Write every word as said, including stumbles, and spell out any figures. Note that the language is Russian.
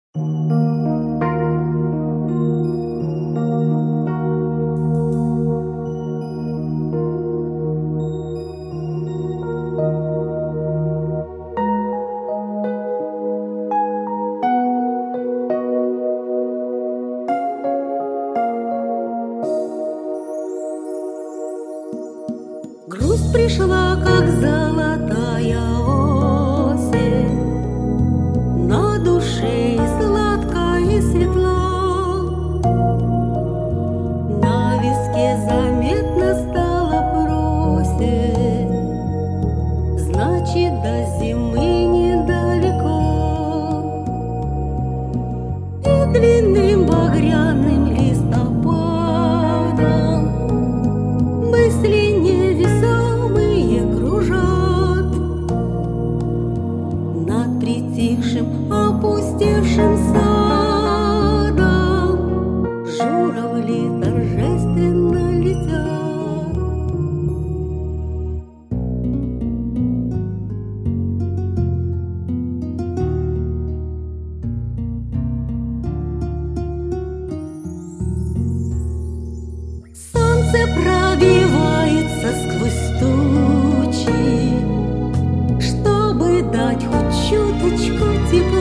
Грусть пришла, как золотая осень, на душе и сладко, и светло. На виске заметно стала просень, значит, до зимы недалеко. И длинным багряным листопадом мысли невесомые кружат над притихшим, опустевшим садом. Журавли торжественно летят. Солнце пробивается сквозь тучи, чтобы дать хоть чуточку тепла.